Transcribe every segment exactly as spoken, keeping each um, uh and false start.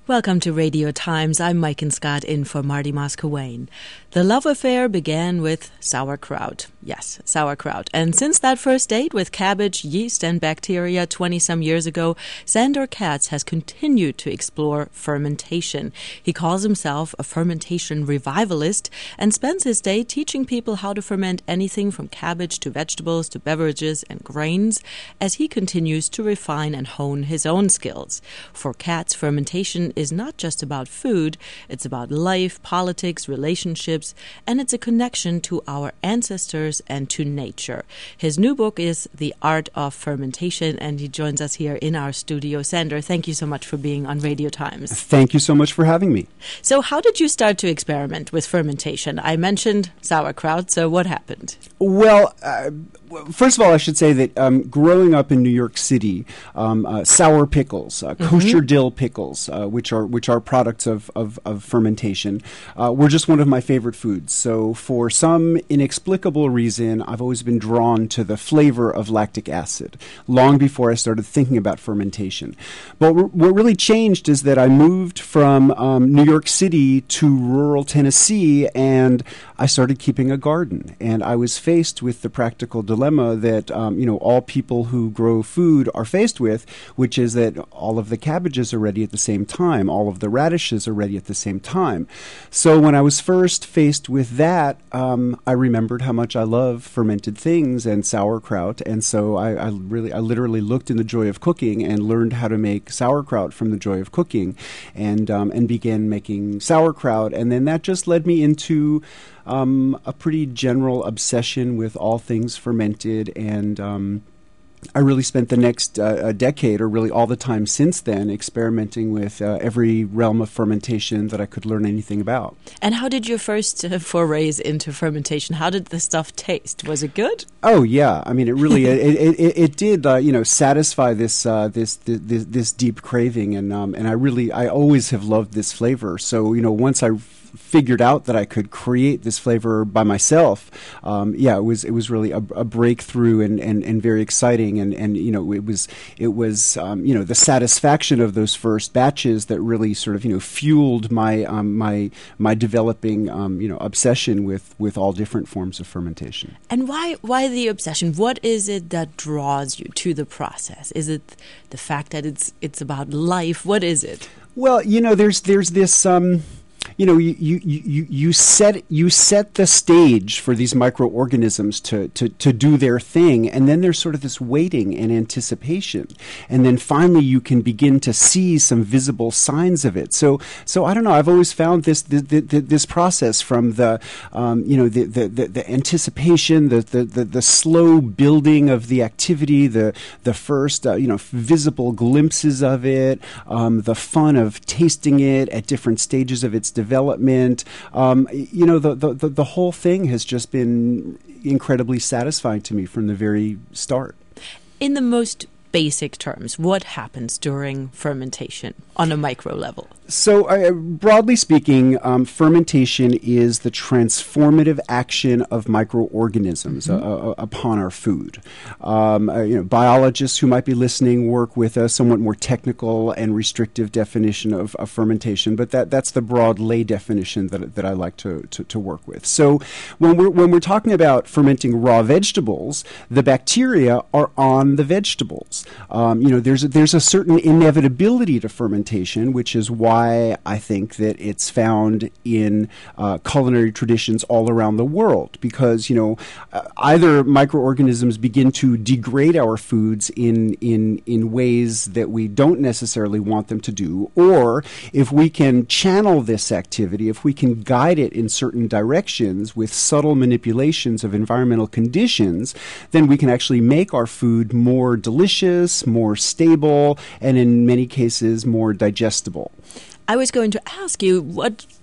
Welcome to Radio Times. I'm Mike Scott in for Marty Moscowain. The love affair began with sauerkraut. Yes, sauerkraut. And since that first date with cabbage, yeast, and bacteria twenty-some years ago, Sandor Katz has continued to explore fermentation. He calls himself a fermentation revivalist and spends his day teaching people how to ferment anything from cabbage to vegetables to beverages and grains as he continues to refine and hone his own skills. For Katz, fermentation is not just about food, it's about life, politics, relationships, and it's a connection to our ancestors and to nature. His new book is The Art of Fermentation, and he joins us here in our studio. Sandor, thank you so much for being on Radio Times. Thank you so much for having me. So how did you start to experiment with fermentation? I mentioned sauerkraut, so what happened? Well, uh, first of all, I should say that um, growing up in New York City, um, uh, sour pickles, uh, mm-hmm. kosher dill pickles, uh, which are which are products of of, of fermentation, uh, were just one of my favorite foods. So, for some inexplicable reason, I've always been drawn to the flavor of lactic acid long before I started thinking about fermentation. But w- what really changed is that I moved from um, New York City to rural Tennessee, and I started keeping a garden, and I was faced with the practical dilemma that um, you know all people who grow food are faced with, which is that all of the cabbages are ready at the same time, all of the radishes are ready at the same time. So when I was first faced with that, um, I remembered how much I love fermented things and sauerkraut, and so I, I really, I literally looked in the joy of cooking and learned how to make sauerkraut from the joy of cooking, and um, and began making sauerkraut, and then that just led me into Um, a pretty general obsession with all things fermented, and um, I really spent the next uh, a decade, or really all the time since then, experimenting with uh, every realm of fermentation that I could learn anything about. And how did your first uh, forays into fermentation? How did the stuff taste? Was it good? Oh yeah, I mean it really it, it, it, it did uh, you know satisfy this uh, this, this this deep craving, and um, and I really I always have loved this flavor. So you know once I figured out that I could create this flavor by myself, um, yeah, it was it was really a, a breakthrough and, and, and very exciting, and, and you know it was it was um, you know the satisfaction of those first batches that really sort of you know fueled my um, my my developing um, you know obsession with, with all different forms of fermentation. And why why the obsession? What is it that draws you to the process? Is it the fact that it's it's about life? What is it? Well, you know, there's there's this. Um, You know, you, you, you, you set you set the stage for these microorganisms to, to, to do their thing, and then there's sort of this waiting and anticipation, and then finally you can begin to see some visible signs of it. So, so I don't know. I've always found this the, the, this process from the um, you know the, the, the, the anticipation, the, the, the, the slow building of the activity, the the first uh, you know visible glimpses of it, um, the fun of tasting it at different stages of its development. Um, you know, the, the, the whole thing has just been incredibly satisfying to me from the very start. In the most basic terms, what happens during fermentation on a micro level? So, uh, broadly speaking, um, fermentation is the transformative action of microorganisms mm-hmm. uh, uh, upon our food. Um, uh, you know, biologists who might be listening work with a somewhat more technical and restrictive definition of, of fermentation, but that, that's the broad lay definition that that I like to, to, to work with. So, when we're when we're talking about fermenting raw vegetables, the bacteria are on the vegetables. Um, you know, there's a, there's a certain inevitability to fermentation, which is why Why I think that it's found in uh, culinary traditions all around the world, because you know uh, either microorganisms begin to degrade our foods in in in ways that we don't necessarily want them to do, or if we can channel this activity, if we can guide it in certain directions with subtle manipulations of environmental conditions, then we can actually make our food more delicious, more stable, and in many cases more digestible. I was going to ask you, what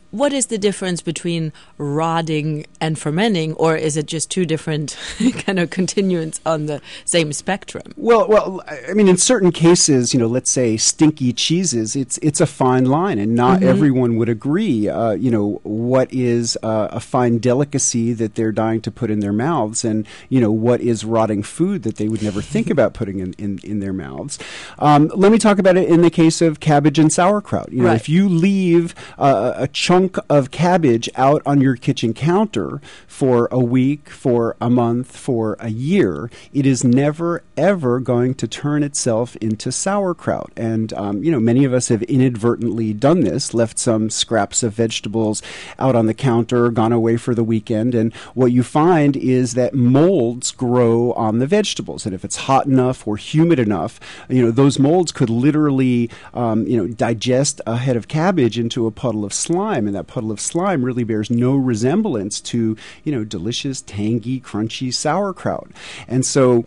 what is the difference between rotting and fermenting, or is it just two different kind of continuants on the same spectrum? Well, well, I mean, in certain cases, you know, let's say stinky cheeses, it's it's a fine line, and not mm-hmm. everyone would agree. Uh, you know, what is uh, a fine delicacy that they're dying to put in their mouths, and you know, what is rotting food that they would never think about putting in in, in their mouths. Um, let me talk about it in the case of cabbage and sauerkraut. You know, right. if you leave uh, a chunk of cabbage out on your kitchen counter for a week, for a month, for a year, it is never ever going to turn itself into sauerkraut. And um, you know, many of us have inadvertently done this, left some scraps of vegetables out on the counter, gone away for the weekend, and what you find is that molds grow on the vegetables. And if it's hot enough or humid enough, you know, those molds could literally um, you know, digest a head of cabbage into a puddle of slime, and that puddle of slime really bears no resemblance to, you know, delicious, tangy, crunchy sauerkraut. And so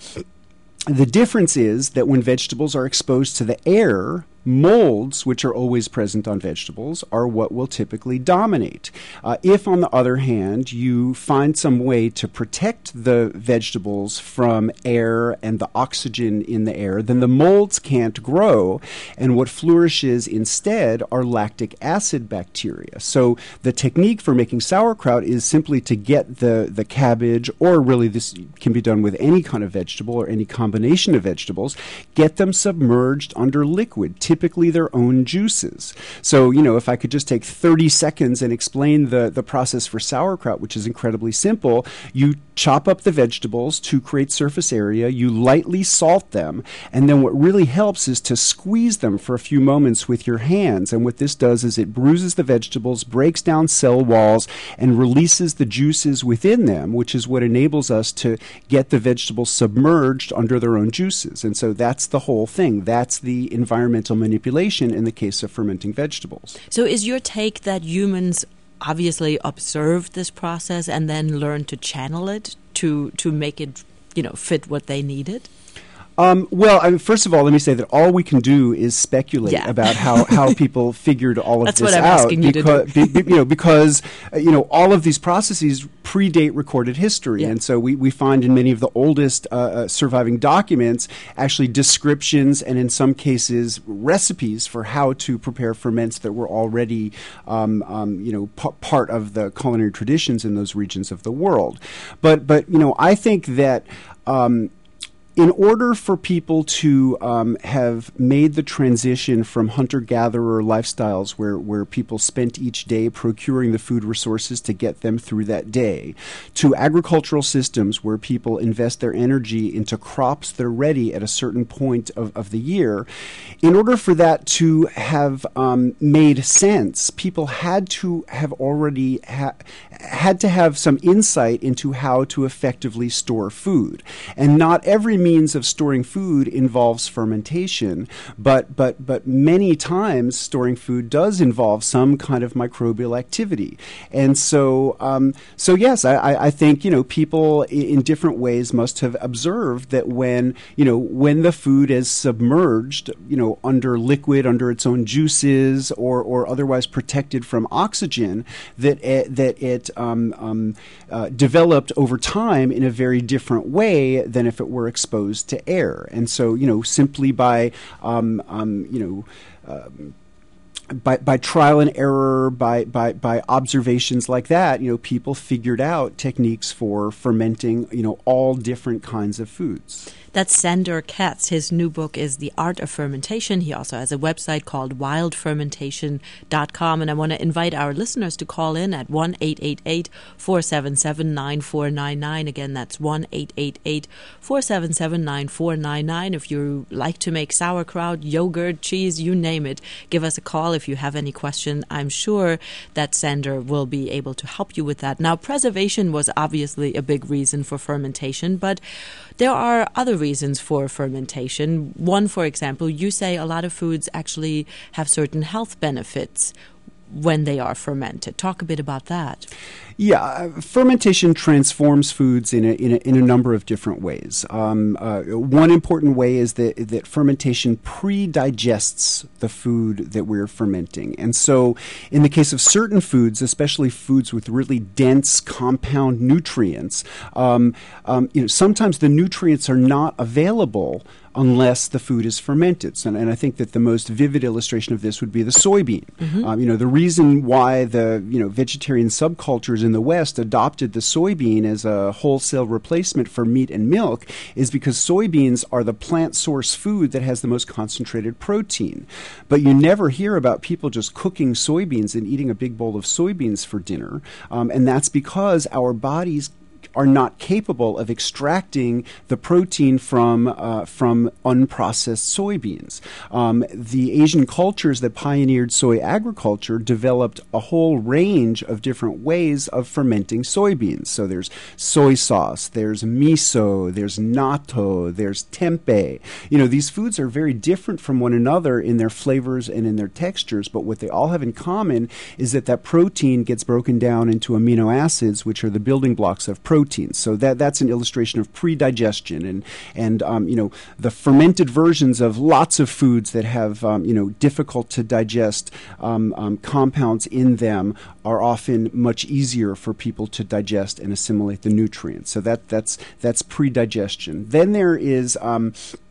the difference is that when vegetables are exposed to the air, molds, which are always present on vegetables, are what will typically dominate. Uh, if, on the other hand, you find some way to protect the vegetables from air and the oxygen in the air, then the molds can't grow, and what flourishes instead are lactic acid bacteria. So the technique for making sauerkraut is simply to get the, the cabbage, or really this can be done with any kind of vegetable or any combination of vegetables, get them submerged under liquid, typically their own juices. So, you know, if I could just take thirty seconds and explain the, the process for sauerkraut, which is incredibly simple, you chop up the vegetables to create surface area, you lightly salt them, and then what really helps is to squeeze them for a few moments with your hands. And what this does is it bruises the vegetables, breaks down cell walls, and releases the juices within them, which is what enables us to get the vegetables submerged under their own juices. And so that's the whole thing. That's the environmental manipulation in the case of fermenting vegetables. So is your take that humans obviously observed this process and then learned to channel it to to make it, you know, fit what they needed? Um, well, I mean, first of all, let me say that all we can do is speculate yeah. about how, how people figured all of That's this what I'm out. asking you because, to do. be, be, you know, because uh, you know, all of these processes predate recorded history, yeah. and so we, we find in many of the oldest uh, uh, surviving documents actually descriptions and in some cases recipes for how to prepare ferments that were already um, um, you know p- part of the culinary traditions in those regions of the world. But but you know, I think that. Um, In order for people to um, have made the transition from hunter-gatherer lifestyles where, where people spent each day procuring the food resources to get them through that day, to agricultural systems where people invest their energy into crops that are ready at a certain point of, of the year, in order for that to have um, made sense, people had to have already ha- had to have some insight into how to effectively store food. And not every means of storing food involves fermentation, but but but many times storing food does involve some kind of microbial activity. And so um, so yes, I, I think, you know, people in different ways must have observed that when, you know, when the food is submerged, you know, under liquid, under its own juices, or or otherwise protected from oxygen, that it, that it um, um, uh, developed over time in a very different way than if it were exposed to air. And so, you know, simply by, um, um, you know, um, by, by trial and error, by, by, by observations like that, you know, people figured out techniques for fermenting, you know, all different kinds of foods. That's Sandor Katz. His new book is The Art of Fermentation. He also has a website called wild fermentation dot com. And I want to invite our listeners to call in at one eight eight eight, four seven seven, nine four nine nine. Again, that's one eight eight eight, four seven seven, nine four nine nine. If you like to make sauerkraut, yogurt, cheese, you name it, give us a call if you have any question. I'm sure that Sandor will be able to help you with that. Now, preservation was obviously a big reason for fermentation, but there are other reasons for fermentation. One, for example, you say a lot of foods actually have certain health benefits. when they are fermented. Talk a bit about that. Yeah, uh, fermentation transforms foods in a, in a, in a number of different ways. Um, uh, one important way is that, that fermentation pre-digests the food that we're fermenting. And so in the case of certain foods, especially foods with really dense compound nutrients, um, um, you know, sometimes the nutrients are not available unless the food is fermented. So, and I think that the most vivid illustration of this would be the soybean. Mm-hmm. Um, you know, the reason why the, you know, vegetarian subcultures in the West adopted the soybean as a wholesale replacement for meat and milk is because soybeans are the plant source food that has the most concentrated protein. But you never hear about people just cooking soybeans and eating a big bowl of soybeans for dinner. Um, and that's because our bodies are not capable of extracting the protein from uh, from unprocessed soybeans. Um, the Asian cultures that pioneered soy agriculture developed a whole range of different ways of fermenting soybeans. So there's soy sauce, there's miso, there's natto, there's tempeh. You know, these foods are very different from one another in their flavors and in their textures, but what they all have in common is that that protein gets broken down into amino acids, which are the building blocks of protein. So that that's an illustration of pre-digestion, and and um, you know, the fermented versions of lots of foods that have um, you know, difficult to digest um, um, compounds in them are often much easier for people to digest and assimilate the nutrients. So that that's that's pre-digestion. Then there is um,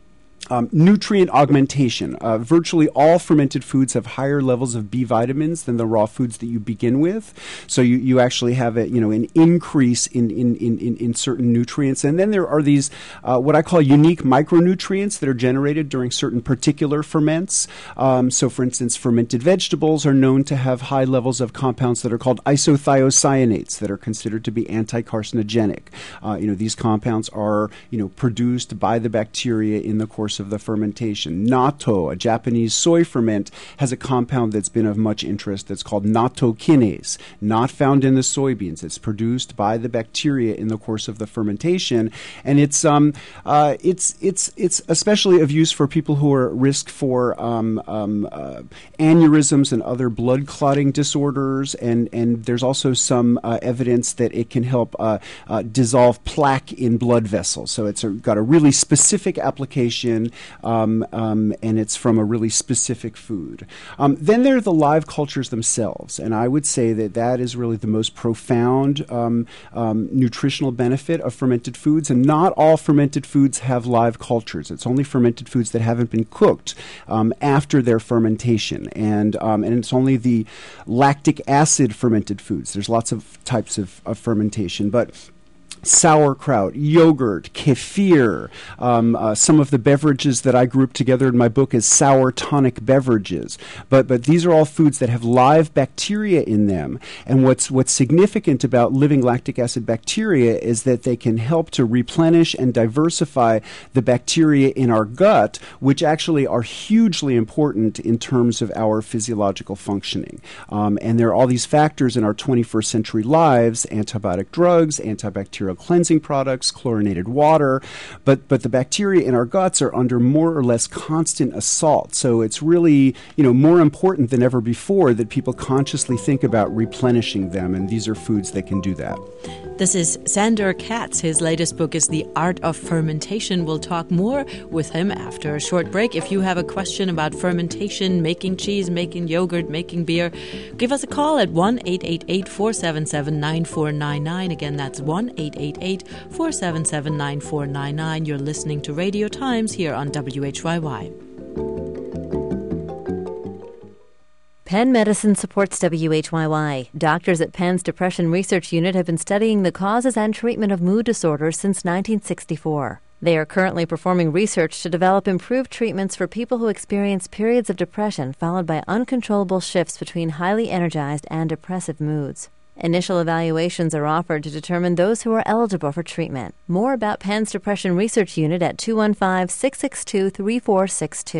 Um, nutrient augmentation. Uh, virtually all fermented foods have higher levels of B vitamins than the raw foods that you begin with. So you, you actually have a, you know, an increase in, in, in, in certain nutrients. And then there are these uh, what I call unique micronutrients that are generated during certain particular ferments. Um, so for instance, fermented vegetables are known to have high levels of compounds that are called isothiocyanates that are considered to be anti-carcinogenic. Uh, you know, these compounds are, you know, produced by the bacteria in the course of the fermentation. Natto, a Japanese soy ferment, has a compound that's been of much interest that's called natto kinase, not found in the soybeans. It's produced by the bacteria in the course of the fermentation, and it's um uh, it's it's it's especially of use for people who are at risk for um, um, uh, aneurysms and other blood clotting disorders, and and there's also some uh, evidence that it can help uh, uh, dissolve plaque in blood vessels. So it's a, got a really specific application. Um, um, and it's from a really specific food. Um, then there are the live cultures themselves, and I would say that that is really the most profound um, um, nutritional benefit of fermented foods, and not all fermented foods have live cultures. It's only fermented foods that haven't been cooked um, after their fermentation, and um, and it's only the lactic acid fermented foods. There's lots of types of, of fermentation, but sauerkraut, yogurt, kefir, um, uh, some of the beverages that I group together in my book as sour tonic beverages. But but these are all foods that have live bacteria in them. And what's what's significant about living lactic acid bacteria is that they can help to replenish and diversify the bacteria in our gut, which actually are hugely important in terms of our physiological functioning. Um, and there are all these factors in our twenty-first century lives: antibiotic drugs, antibacterial cleansing products, chlorinated water, but but the bacteria in our guts are under more or less constant assault. So it's really, you know, more important than ever before that people consciously think about replenishing them, and these are foods that can do that. This is Sandor Katz. His latest book is The Art of Fermentation. We'll talk more with him after a short break. If you have a question about fermentation, making cheese, making yogurt, making beer, give us a call at one eight eight eight, four seven seven, nine four nine nine. Again, that's one eight eight eight, four seven seven, nine four nine nine. You're listening to Radio Times here on W H Y Y. Penn Medicine supports W H Y Y. Doctors at Penn's Depression Research Unit have been studying the causes and treatment of mood disorders since nineteen sixty-four. They are currently performing research to develop improved treatments for people who experience periods of depression followed by uncontrollable shifts between highly energized and depressive moods. Initial evaluations are offered to determine those who are eligible for treatment. More about Penn's Depression Research Unit at two one five, six six two, three four six two.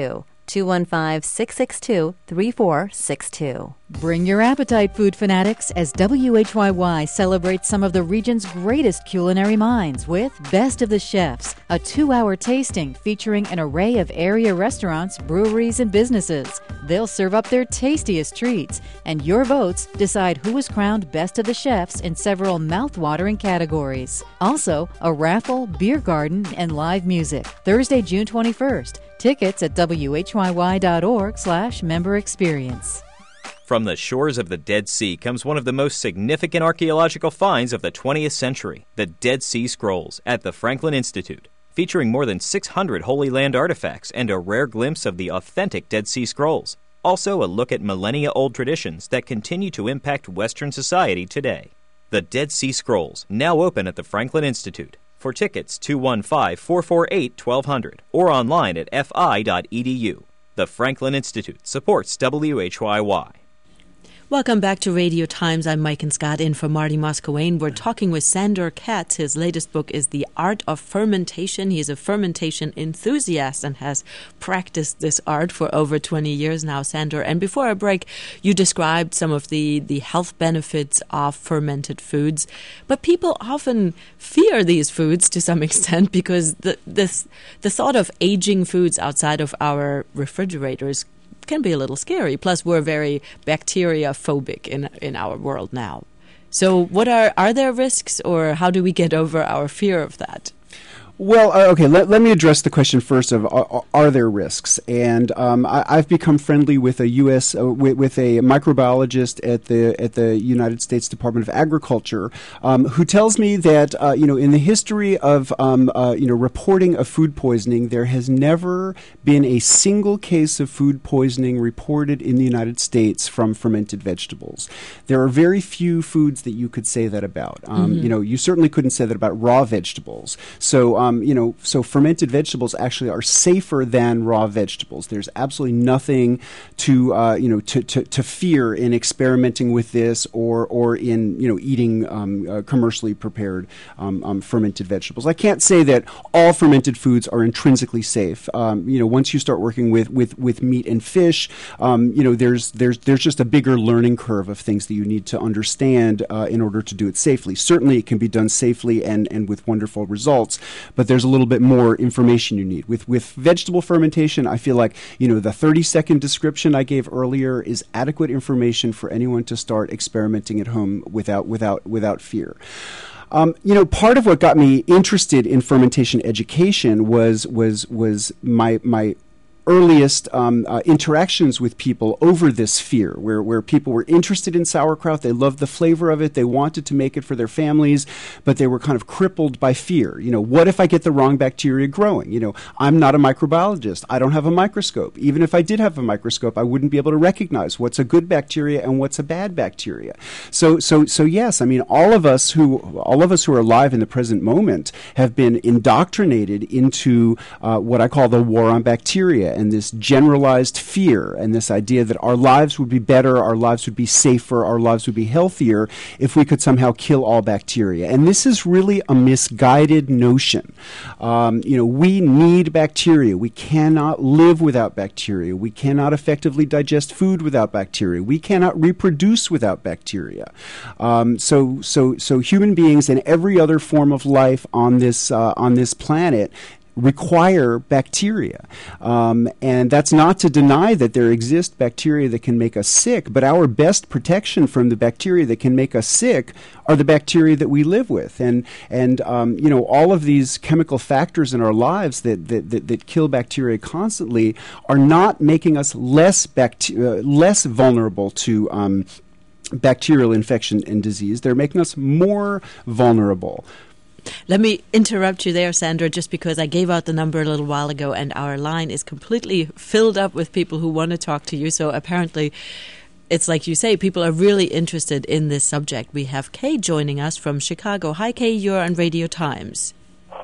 two one five, six six two, three four six two. Bring your appetite, food fanatics, as W H Y Y celebrates some of the region's greatest culinary minds with Best of the Chefs, a two-hour tasting featuring an array of area restaurants, breweries, and businesses. They'll serve up their tastiest treats, and your votes decide who is crowned Best of the Chefs in several mouth-watering categories. Also, a raffle, beer garden, and live music. Thursday, June twenty-first. Tickets at W H Y Y dot org slash member experience. From the shores of the Dead Sea comes one of the most significant archaeological finds of the twentieth century, the Dead Sea Scrolls at the Franklin Institute, featuring more than six hundred Holy Land artifacts and a rare glimpse of the authentic Dead Sea Scrolls. Also a look at millennia-old traditions that continue to impact Western society today. The Dead Sea Scrolls, now open at the Franklin Institute. For tickets, two one five, four four eight, one two zero zero or online at f i dot e d u. The Franklin Institute supports W H Y Y. Welcome back to Radio Times. I'm Mike and Scott in for Marty Moscowain. We're talking with Sandor Katz. His latest book is The Art of Fermentation. He is a fermentation enthusiast and has practiced this art for over twenty years now, Sandor. And before our break, you described some of the, the health benefits of fermented foods. But people often fear these foods to some extent because the, this, the thought of aging foods outside of our refrigerators can be a little scary. Plus, we're very bacteria phobic in in our world now. So, what are are there risks, or how do we get over our fear of that? Well, uh, okay, let, let me address the question first of are, are there risks? And um, I, I've become friendly with a U S uh, with, with a microbiologist at the at the United States Department of Agriculture um, who tells me that uh, you know in the history of um, uh, you know reporting of food poisoning, there has never been a single case of food poisoning reported in the United States from fermented vegetables. There are very few foods that you could say that about. Um, mm-hmm. You know, you certainly couldn't say that about raw vegetables. So. Um, you know, so fermented vegetables actually are safer than raw vegetables. There's absolutely nothing to, uh, you know, to, to, to fear in experimenting with this or or in, you know, eating um, uh, commercially prepared um, um, fermented vegetables. I can't say that all fermented foods are intrinsically safe. Um, you know, once you start working with with, with meat and fish, um, you know, there's there's there's just a bigger learning curve of things that you need to understand uh, in order to do it safely. Certainly, it can be done safely and and with wonderful results. But there's a little bit more information you need. With with vegetable fermentation, I feel like, you know, the thirty second description I gave earlier is adequate information for anyone to start experimenting at home without without without fear. Um, you know, part of what got me interested in fermentation education was was was my my earliest um, uh, interactions with people over this fear, where, where people were interested in sauerkraut, they loved the flavor of it, they wanted to make it for their families, but they were kind of crippled by fear. You know, what if I get the wrong bacteria growing? You know, I'm not a microbiologist. I don't have a microscope. Even if I did have a microscope, I wouldn't be able to recognize what's a good bacteria and what's a bad bacteria. So, so, so yes, I mean, all of us who, all of us who are alive in the present moment have been indoctrinated into uh, what I call the war on bacteria, and this generalized fear and this idea that our lives would be better, our lives would be safer, our lives would be healthier if we could somehow kill all bacteria. And this is really a misguided notion. Um, you know, we need bacteria. We cannot live without bacteria. We cannot effectively digest food without bacteria. We cannot reproduce without bacteria. Um, so, so, so human beings and every other form of life on this uh, on this planet require bacteria. Um, and that's not to deny that there exist bacteria that can make us sick, but our best protection from the bacteria that can make us sick are the bacteria that we live with. And, and um, you know, all of these chemical factors in our lives that, that, that, that kill bacteria constantly are not making us less, bacte- uh, less vulnerable to um, bacterial infection and disease. They're making us more vulnerable. Let me interrupt you there, Sandra, just because I gave out the number a little while ago and our line is completely filled up with people who want to talk to you. So apparently, it's like you say, people are really interested in this subject. We have Kay joining us from Chicago. Hi, Kay, you're on Radio Times.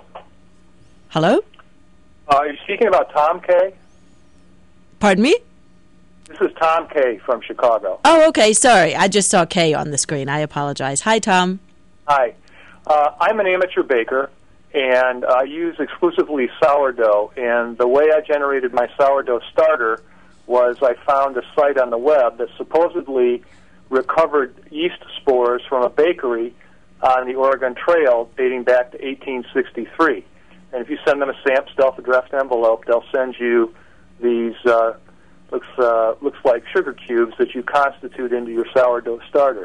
Hello? Uh, are you speaking about Tom Kay? Pardon me? This is Tom Kay from Chicago. Oh, okay, sorry. I just saw Kay on the screen. I apologize. Hi, Tom. Hi. Uh, I'm an amateur baker, and I use exclusively sourdough. And the way I generated my sourdough starter was I found a site on the web that supposedly recovered yeast spores from a bakery on the Oregon Trail dating back to eighteen sixty-three. And if you send them a stamped, self-addressed envelope, they'll send you these uh, looks uh, looks like sugar cubes that you constitute into your sourdough starter.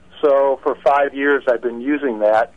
So for five years I've been using that,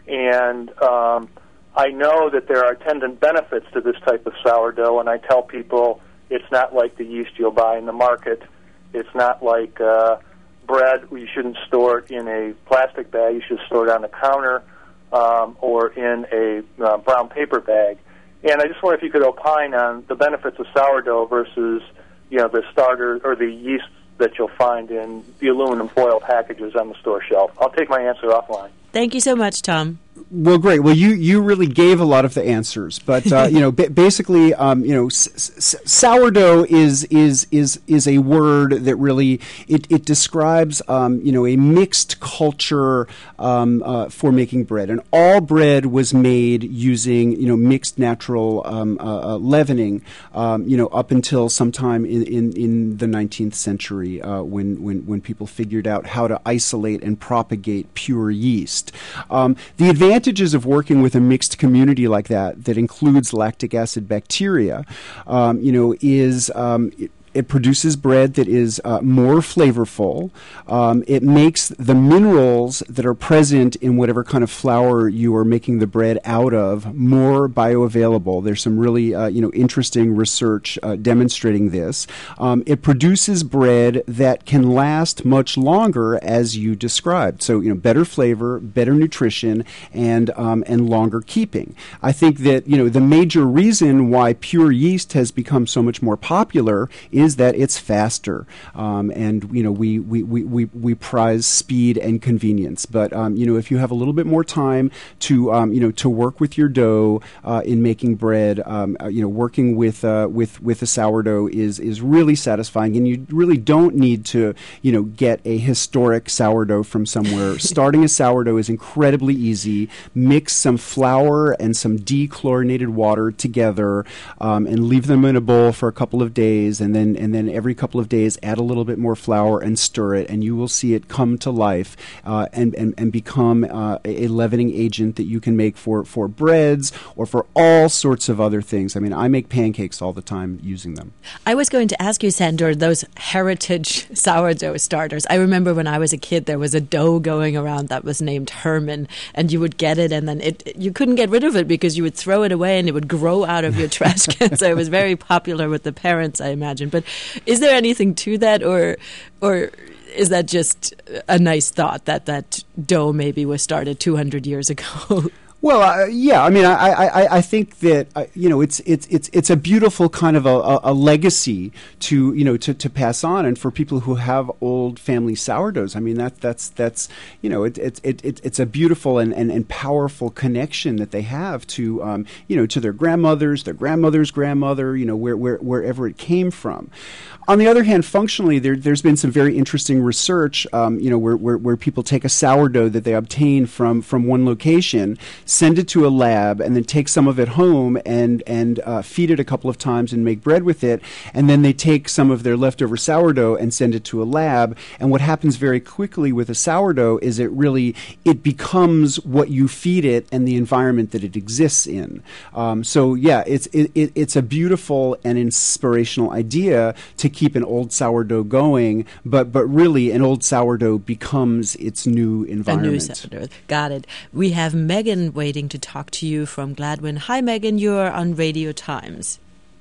and um, I know that there are attendant benefits to this type of sourdough, and I tell people it's not like the yeast you'll buy in the market. It's not like uh, bread. You shouldn't store it in a plastic bag. You should store it on the counter um, or in a uh, brown paper bag. And I just wonder if you could opine on the benefits of sourdough versus, you know, the starter or the yeast that you'll find in the aluminum foil packages on the store shelf. I'll take my answer offline. Thank you so much, Tom. Well, great. Well, you, you really gave a lot of the answers, but uh, you know, b- basically, um, you know, s- s- sourdough is is is is a word that really it it describes um, you know a mixed culture um, uh, for making bread, and all bread was made using you know mixed natural um, uh, uh, leavening, um, you know, up until sometime in in, in the nineteenth century uh, when when when people figured out how to isolate and propagate pure yeast. Um, the advantage advantages of working with a mixed community like that, that includes lactic acid bacteria, um, you know, is um, it, it produces bread that is uh, more flavorful. Um, it makes the minerals that are present in whatever kind of flour you are making the bread out of more bioavailable. There's some really uh, you know interesting research uh, demonstrating this. Um, it produces bread that can last much longer, as you described. So you know, better flavor, better nutrition, and um, and longer keeping. I think that you know the major reason why pure yeast has become so much more popular is that it's faster, um, and you know we, we, we, we, we prize speed and convenience. But um, you know if you have a little bit more time to um, you know to work with your dough uh, in making bread, um, uh, you know working with uh, with with a sourdough is is really satisfying, and you really don't need to you know get a historic sourdough from somewhere. Starting a sourdough is incredibly easy. Mix some flour and some dechlorinated water together, um, and leave them in a bowl for a couple of days, and then and then every couple of days add a little bit more flour and stir it, and you will see it come to life uh, and, and, and become uh, a leavening agent that you can make for, for breads or for all sorts of other things. I mean, I make pancakes all the time using them. I was going to ask you, Sandor, those heritage sourdough starters. I remember when I was a kid, there was a dough going around that was named Herman, and you would get it, and then it you couldn't get rid of it because you would throw it away, and it would grow out of your trash can. So it was very popular with the parents, I imagine. But is there anything to that, or or is that just a nice thought that that dough maybe was started two hundred years ago? Well, uh, yeah. I mean, I, I, I think that uh, you know it's it's it's it's a beautiful kind of a, a, a legacy to you know to, to pass on, and for people who have old family sourdoughs. I mean, that that's that's you know it it, it, it it's a beautiful and, and, and powerful connection that they have to um, you know to their grandmothers, their grandmother's grandmother, you know where, where wherever it came from. On the other hand, functionally, there, there's been some very interesting research, um, you know, where, where, where people take a sourdough that they obtain from, from one location, send it to a lab, and then take some of it home and and uh, feed it a couple of times and make bread with it, and then they take some of their leftover sourdough and send it to a lab. And what happens very quickly with a sourdough is it really it becomes what you feed it and the environment that it exists in. Um, so yeah, it's it, it, it's a beautiful and inspirational idea to keep an old sourdough going, but but really an old sourdough becomes its new environment. A new sourdough. Got it. We have Megan waiting to talk to you from Gladwin. Hi, Megan. You're on Radio Times.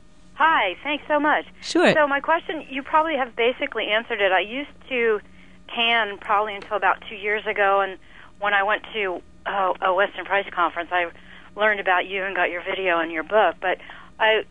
Hi. Thanks so much. Sure. So my question, you probably have basically answered it. I used to can probably until about two years ago, and when I went to uh, a Weston Price conference, I learned about you and got your video and your book, but I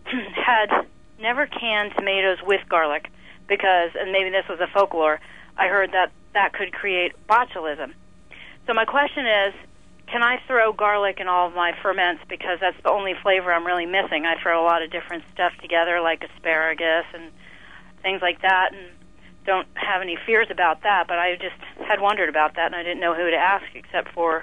had never canned tomatoes with garlic because, and maybe this was a folklore, I heard that that could create botulism. So my question is, can I throw garlic in all of my ferments because that's the only flavor I'm really missing? I throw a lot of different stuff together like asparagus and things like that, and don't have any fears about that, but I just had wondered about that, and I didn't know who to ask except for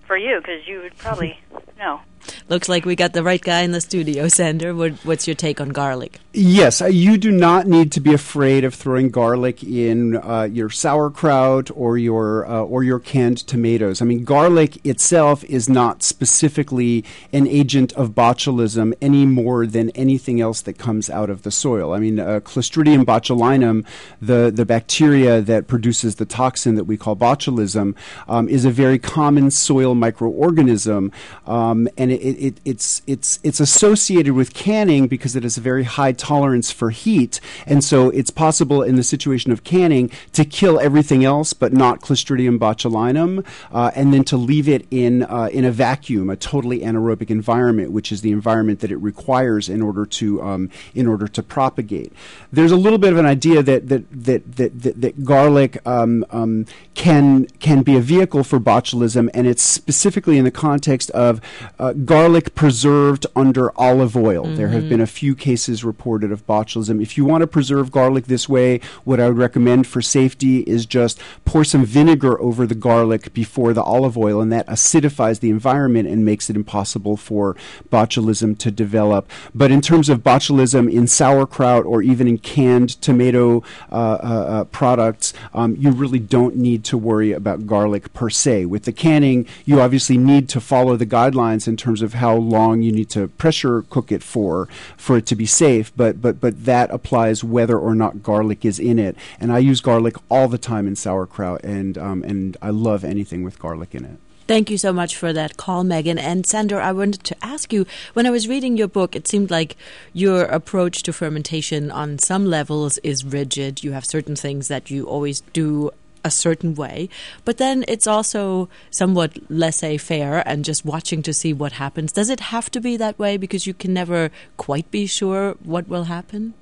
for you because you would probably know. Looks like we got the right guy in the studio, Sander. What, what's your take on garlic? Yes, uh, you do not need to be afraid of throwing garlic in uh, your sauerkraut or your uh, or your canned tomatoes. I mean, garlic itself is not specifically an agent of botulism any more than anything else that comes out of the soil. I mean, uh, Clostridium botulinum, the, the bacteria that produces the toxin that we call botulism, um, is a very common soil microorganism, um, and it, it, it's it's it's associated with canning because it has a very high tolerance for heat, and so it's possible in the situation of canning to kill everything else but not Clostridium botulinum, uh, and then to leave it in uh, in a vacuum, a totally anaerobic environment, which is the environment that it requires in order to um, in order to propagate. There's a little bit of an idea that that that that, that, that garlic um, um, can can be a vehicle for botulism, and it's specifically in the context of uh, garlic preserved under olive oil. Mm-hmm. There have been a few cases reported of botulism. If you want to preserve garlic this way, what I would recommend for safety is just pour some vinegar over the garlic before the olive oil, and that acidifies the environment and makes it impossible for botulism to develop. But in terms of botulism in sauerkraut or even in canned tomato uh, uh, uh, products, um, you really don't need to worry about garlic per se. With the canning, you obviously need to follow the guidelines in terms of how long you need to pressure cook it for for it to be safe, but but but that applies whether or not garlic is in it. And I use garlic all the time in sauerkraut, and um, and I love anything with garlic in it. Thank you so much for that call, Megan. And Sander, I wanted to ask you, when I was reading your book, it seemed like your approach to fermentation on some levels is rigid. You have certain things that you always do a certain way, but then it's also somewhat laissez-faire and just watching to see what happens. Does it have to be that way because you can never quite be sure what will happen?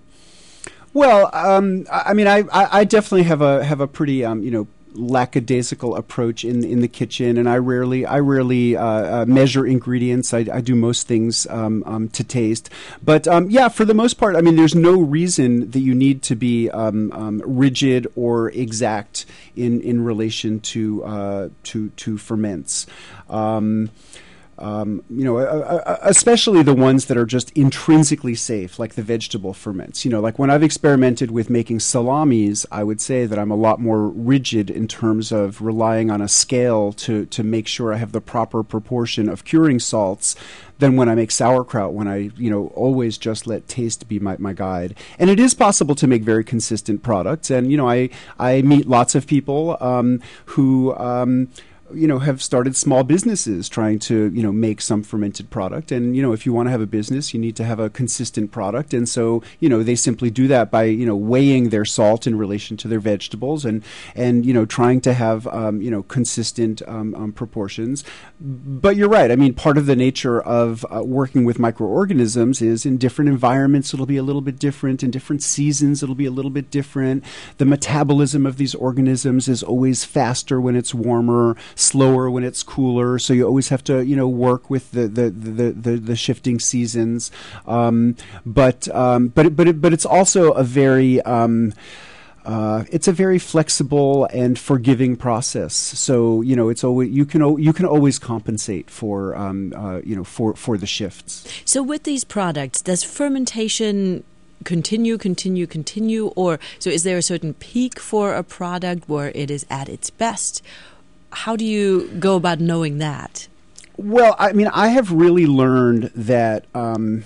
Well, um, I mean, I, I definitely have a have a pretty um, you know. lackadaisical approach in in the kitchen, and I rarely I rarely uh, uh, measure ingredients. I, I do most things um, um, to taste, but um, yeah, for the most part, I mean, there's no reason that you need to be um, um, rigid or exact in in relation to uh, to to ferments. Um, Um, you know, uh, uh, especially the ones that are just intrinsically safe, like the vegetable ferments. You know, like when I've experimented with making salamis, I would say that I'm a lot more rigid in terms of relying on a scale to, to make sure I have the proper proportion of curing salts than when I make sauerkraut, when I, you know, always just let taste be my, my guide. And it is possible to make very consistent products. And, you know, I, I meet lots of people um, who... Um, you know, have started small businesses trying to, you know, make some fermented product. And, you know, if you want to have a business, you need to have a consistent product. And so, you know, they simply do that by, you know, weighing their salt in relation to their vegetables and, and you know, trying to have, um, you know, consistent um, um, proportions. But you're right. I mean, part of the nature of uh, working with microorganisms is in different environments, it'll be a little bit different. In different seasons, it'll be a little bit different. The metabolism of these organisms is always faster when it's warmer, slower when it's cooler, so you always have to, you know, work with the the the, the, the shifting seasons. Um, but um, but but it, but it's also a very um, uh, it's a very flexible and forgiving process. So you know, it's always you can you can always compensate for um, uh, you know for for the shifts. So with these products, does fermentation continue, continue, continue, or so is there a certain peak for a product where it is at its best? How do you go about knowing that? Well, I mean, I have really learned that um,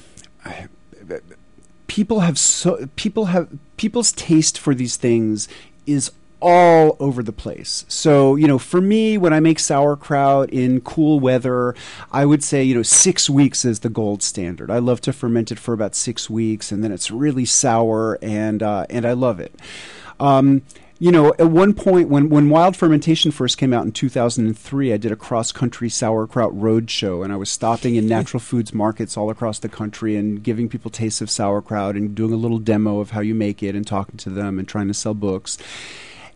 people have so people have people's taste for these things is all over the place. So, you know, for me, when I make sauerkraut in cool weather, I would say, you know, six weeks is the gold standard. I love to ferment it for about six weeks, and then it's really sour, and uh, and I love it. Um, You know, at one point, when, when wild fermentation first came out in two thousand three, I did a cross-country sauerkraut road show, and I was stopping in natural foods markets all across the country and giving people tastes of sauerkraut and doing a little demo of how you make it and talking to them and trying to sell books.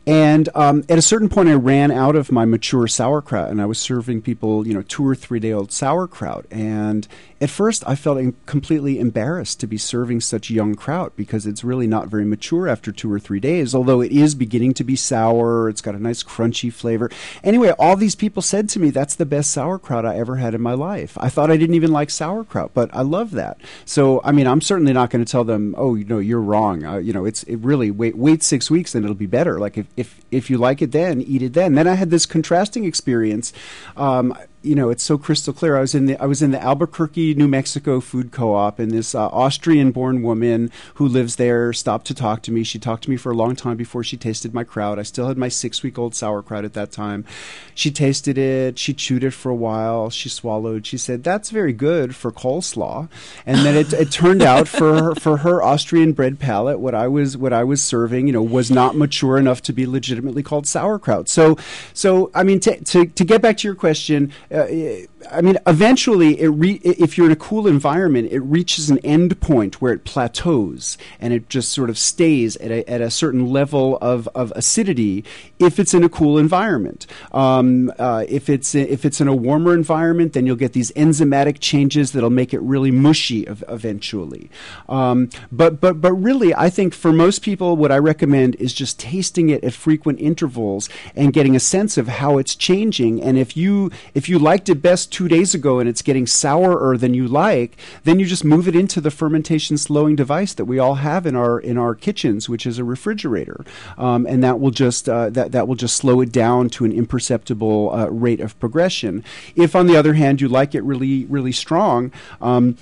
And um, at a certain point, I ran out of my mature sauerkraut, and I was serving people, you know, two or three day old sauerkraut. And at first, I felt in- completely embarrassed to be serving such young kraut because it's really not very mature after two or three days, although it is beginning to be sour. It's got a nice crunchy flavor. Anyway, all these people said to me, that's the best sauerkraut I ever had in my life. I thought I didn't even like sauerkraut, but I love that. So, I mean, I'm certainly not going to tell them, oh, you know, you're wrong. Uh, you know, it's it really, wait wait six weeks and it'll be better. Like, if, if, if you like it then, eat it then. Then I had this contrasting experience. Um, You know, it's so crystal clear. I was in the I was in the Albuquerque, New Mexico food co-op, and this uh, Austrian-born woman who lives there stopped to talk to me. She talked to me for a long time before she tasted my kraut. I still had my six-week-old sauerkraut at that time. She tasted it. She chewed it for a while. She swallowed. She said, "That's very good for coleslaw." And then it, it turned out for her, for her Austrian-bred palate, what I was what I was serving, you know, was not mature enough to be legitimately called sauerkraut. So, so I mean, to to, to get back to your question. Uh, I mean, eventually, it re- if you're in a cool environment, it reaches an end point where it plateaus and it just sort of stays at a, at a certain level of, of acidity if it's in a cool environment. Um, uh, if it's if it's in a warmer environment, then you'll get these enzymatic changes that'll make it really mushy ev- eventually. Um, but but but really, I think for most people, what I recommend is just tasting it at frequent intervals and getting a sense of how it's changing. And if you if you liked it best two days ago and it's getting sourer than you like, then you just move it into the fermentation slowing device that we all have in our in our kitchens, which is a refrigerator, um, and that will just uh, that that will just slow it down to an imperceptible uh, rate of progression. If, on the other hand, you like it really really strong. Um,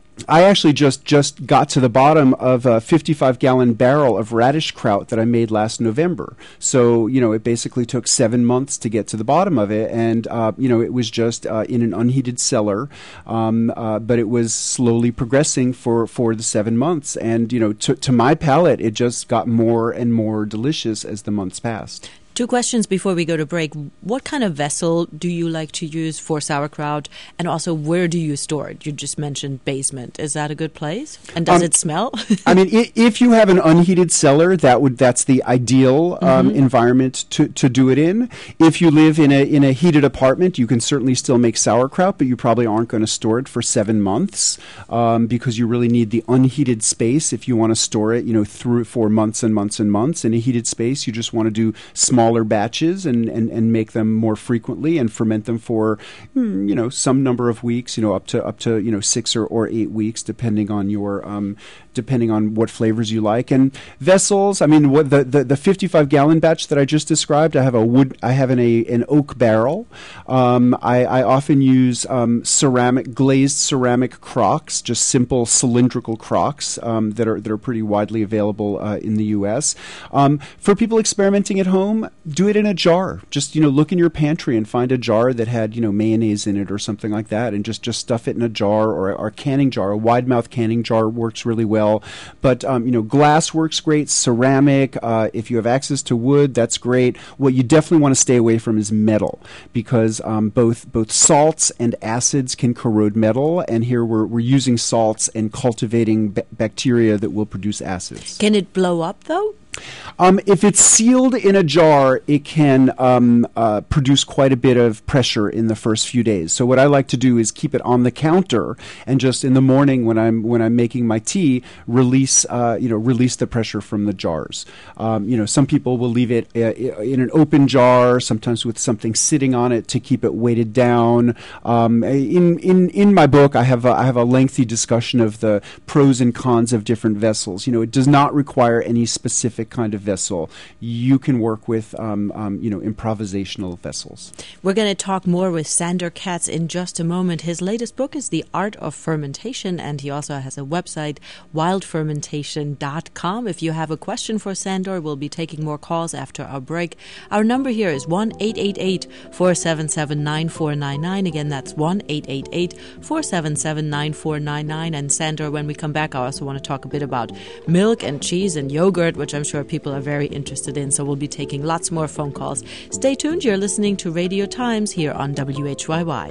I actually just, just got to the bottom of a fifty-five gallon barrel of radish kraut that I made last November. So, you know, it basically took seven months to get to the bottom of it. And, uh, you know, it was just uh, in an unheated cellar, um, uh, but it was slowly progressing for, for the seven months. And, you know, to, to my palate, it just got more and more delicious as the months passed. Two questions before we go to break. What kind of vessel do you like to use for sauerkraut? And also, where do you store it? You just mentioned basement. Is that a good place? And does um, it smell? I mean, I- if you have an unheated cellar, that would that's the ideal um, mm-hmm. environment to, to do it in. If you live in a in a heated apartment, you can certainly still make sauerkraut, but you probably aren't going to store it for seven months um, because you really need the unheated space if you want to store it, you know, through for months and months and months. In a heated space, you just want to do small smaller batches and, and, and make them more frequently and ferment them for, you know, some number of weeks, you know, up to up to, you know, six or, or eight weeks, depending on your um, depending on what flavors you like. And vessels, I mean, what the, the, the fifty-five gallon batch that I just described, I have a wood, I have an a an oak barrel. Um, I, I often use um, ceramic glazed ceramic crocks, just simple cylindrical crocks um, that are that are pretty widely available uh, in the U S Um, for people experimenting at home, do it in a jar. Just, you know, look in your pantry and find a jar that had, you know, mayonnaise in it or something like that, and just, just stuff it in a jar or, or a canning jar. A wide mouth canning jar works really well. But, um, you know, glass works great. Ceramic, uh, if you have access to wood, that's great. What you definitely want to stay away from is metal, because um, both both salts and acids can corrode metal, and here we're, we're using salts and cultivating b- bacteria that will produce acids. Can it blow up, though? Um, if it's sealed in a jar, it can um, uh, produce quite a bit of pressure in the first few days. So what I like to do is keep it on the counter, and just in the morning when I'm when I'm making my tea, release uh, you know release the pressure from the jars. Um, you know, some people will leave it uh, in an open jar, sometimes with something sitting on it to keep it weighted down. Um, in in in my book, I have a, I have a lengthy discussion of the pros and cons of different vessels. You know, it does not require any specific kind of vessel. You can work with, um, um, you know, improvisational vessels. We're going to talk more with Sandor Katz in just a moment. His latest book is The Art of Fermentation, and he also has a website, wild fermentation dot com. If you have a question for Sandor, we'll be taking more calls after our break. Our number here is one eight eight eight, four seven seven, nine four nine nine. Again, that's one eight eight eight, four seven seven, nine four nine nine. And Sandor, when we come back, I also want to talk a bit about milk and cheese and yogurt, which I'm sure people are very interested in, so we'll be taking lots more phone calls. Stay tuned. You're listening to Radio Times here on W H Y Y.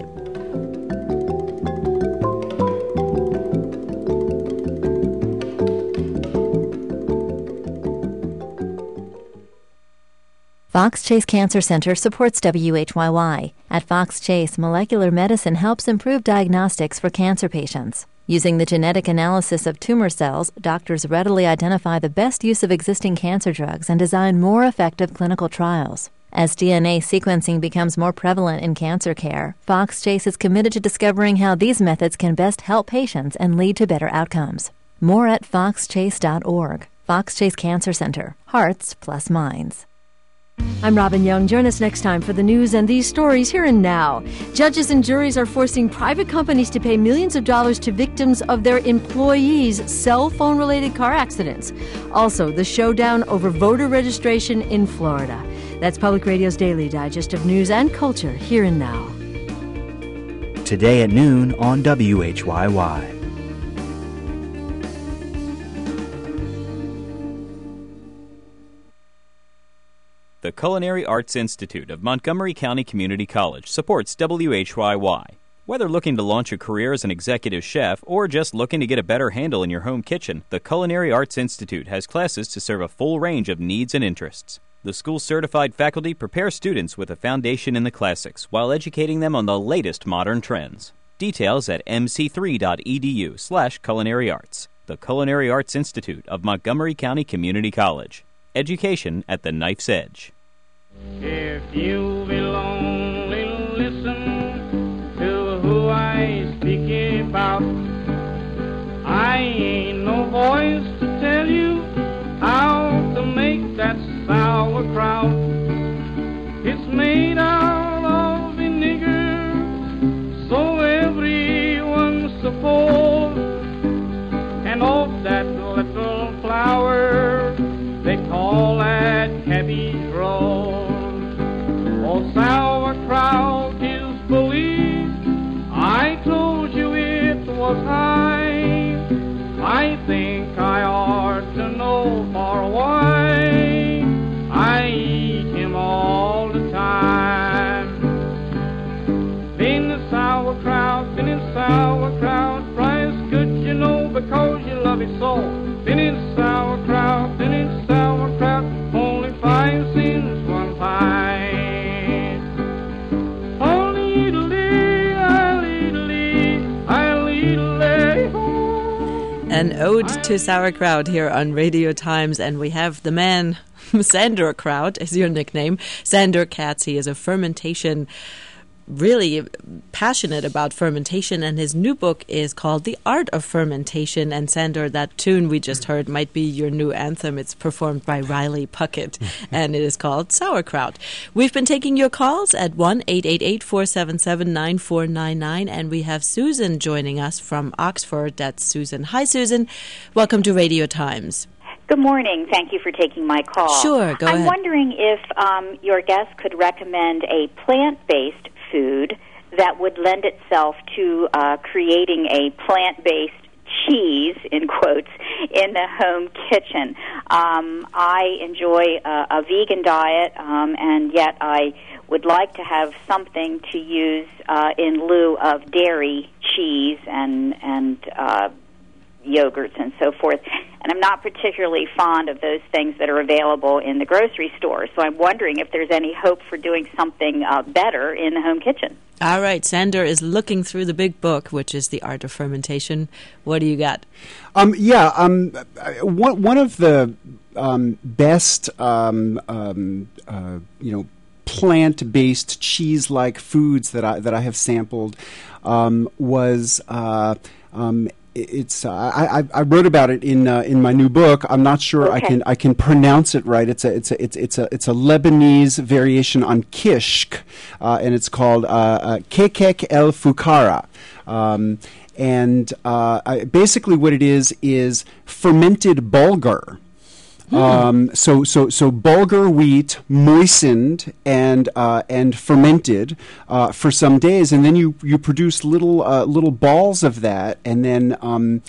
Fox Chase Cancer Center supports W H Y Y. At Fox Chase, molecular medicine helps improve diagnostics for cancer patients. Using the genetic analysis of tumor cells, doctors readily identify the best use of existing cancer drugs and design more effective clinical trials. As D N A sequencing becomes more prevalent in cancer care, Fox Chase is committed to discovering how these methods can best help patients and lead to better outcomes. More at fox chase dot org. Fox Chase Cancer Center. Hearts plus minds. I'm Robin Young. Join us next time for the news and these stories here and now. Judges and juries are forcing private companies to pay millions of dollars to victims of their employees' cell phone-related car accidents. Also, the showdown over voter registration in Florida. That's Public Radio's Daily Digest of news and culture here and now. Today at noon on W H Y Y. The Culinary Arts Institute of Montgomery County Community College supports W H Y Y. Whether looking to launch a career as an executive chef or just looking to get a better handle in your home kitchen, the Culinary Arts Institute has classes to serve a full range of needs and interests. The school's certified faculty prepare students with a foundation in the classics while educating them on the latest modern trends. Details at m c three dot e d u slash culinary arts. The Culinary Arts Institute of Montgomery County Community College. Education at the knife's edge. If you be lonely, listen to who I speak about. I ain't no voice to tell you how to make that sauerkraut. It's made out of vinegar, so everyone's supposed, and of that little flour they call that cabbage roll. Oh, sauerkraut is believed. I told you it was high. I think I ought to know for why I eat him all the time. Been the sauerkraut, been in sauerkraut, price good, you know, because you love it so. Been in sauerkraut, been in sauerkraut, only five cents one pint. Only eat-a-lee, I'll eat-a-lee, I'll eat-a-lee. An ode to sauerkraut here on Radio Times, and we have the man, Sandor Kraut is your nickname. Sandor Katz, he is a fermentation really passionate about fermentation, and his new book is called The Art of Fermentation. And Sandor, that tune we just heard might be your new anthem. It's performed by Riley Puckett, and it is called Sauerkraut. We've been taking your calls at one eight eight eight, four seven seven, nine four nine nine, and we have Susan joining us from Oxford. That's Susan. Hi, Susan. Welcome to Radio Times. Good morning. Thank you for taking my call. Sure, go I'm ahead. I'm wondering if um, your guest could recommend a plant-based food that would lend itself to uh, creating a plant-based cheese, in quotes, in the home kitchen. Um, I enjoy a, a vegan diet, um, and yet I would like to have something to use uh, in lieu of dairy, cheese, and, and uh, yogurts and so forth. And I'm not particularly fond of those things that are available in the grocery store. So I'm wondering if there's any hope for doing something uh, better in the home kitchen. All right, Sandor is looking through the big book, which is The Art of Fermentation. What do you got? Um, yeah, um, one, one of the um, best, um, um, uh, you know, plant-based cheese-like foods that I that I have sampled um, was uh, um, It's uh, I, I wrote about it in uh, in my new book. I'm not sure okay. I can I can pronounce it right. It's a it's a it's it's a it's a Lebanese variation on kishk, uh, and it's called uh, uh, kekek el fukara. Um, and uh, I, basically, what it is is fermented bulgur. Hmm. Um, so, so, so bulgur wheat moistened and uh, and fermented uh, for some days, and then you, you produce little uh, little balls of that, and then um,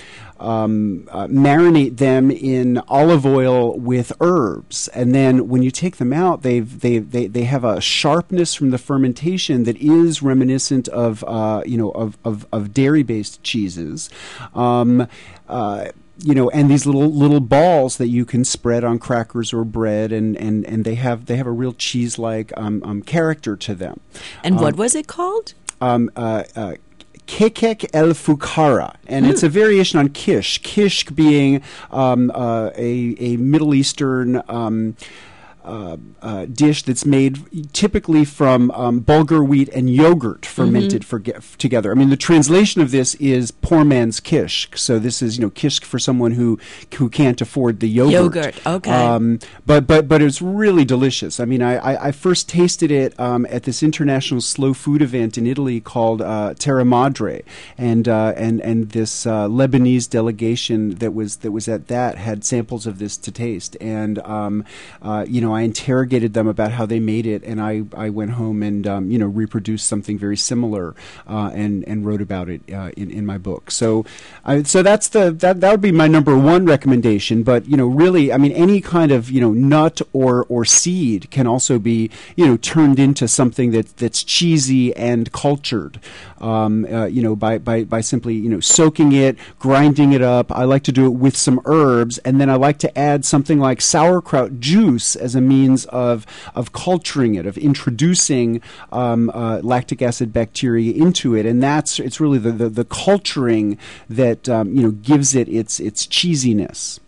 um, uh, marinate them in olive oil with herbs, and then when you take them out, they've they they they have a sharpness from the fermentation that is reminiscent of uh, you know of of, of dairy based cheeses. Um, uh, you know, and these little little balls that you can spread on crackers or bread, and, and, and they have they have a real cheese-like um, um, character to them. And um, what was it called? Um, uh, uh, Kekek el Fukara, and mm. it's a variation on kish. Kish being um, uh, a a Middle Eastern um, uh, uh, dish that's made typically from um, bulgur wheat and yogurt fermented mm-hmm. for ge- together. I mean, the translation of this is poor man's kish. So this is, you know, kish for someone who who can't afford the yogurt. Yogurt, okay. Um, but but but it's really delicious. I mean, I, I, I first tasted it um, at this international slow food event in Italy called uh, Terra Madre, and uh, and and this uh, Lebanese delegation that was that was at that had samples of this to taste, and um, uh, you know, I interrogated them about how they made it, and I, I went home and um, you know reproduced something very similar uh, and and wrote about it uh, in in my book. So, I, so that's the that that would be my number one recommendation. But you know, really, I mean, any kind of you know nut or or seed can also be you know turned into something that that's cheesy and cultured. Um, uh, you know, by by by simply you know soaking it, grinding it up. I like to do it with some herbs, and then I like to add something like sauerkraut juice as a means of of culturing it, of introducing um, uh, lactic acid bacteria into it, and that's it's really the the, the culturing that um, you know gives it its its cheesiness.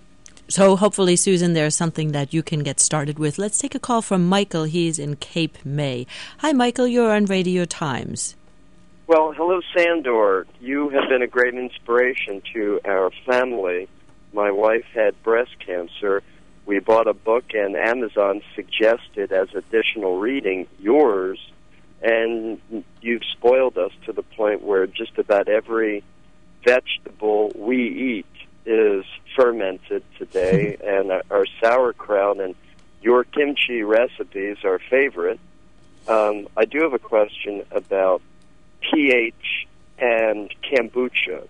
So hopefully, Susan, there's something that you can get started with. Let's take a call from Michael. He's in Cape May. Hi, Michael. You're on Radio Times. Well, hello, Sandor. You have been a great inspiration to our family. My wife had breast cancer. We bought a book, and Amazon suggested as additional reading yours, and you've spoiled us to the point where just about every vegetable we eat is fermented today, and our sauerkraut and your kimchi recipes are favorite. Um, I do have a question about pH and kombucha.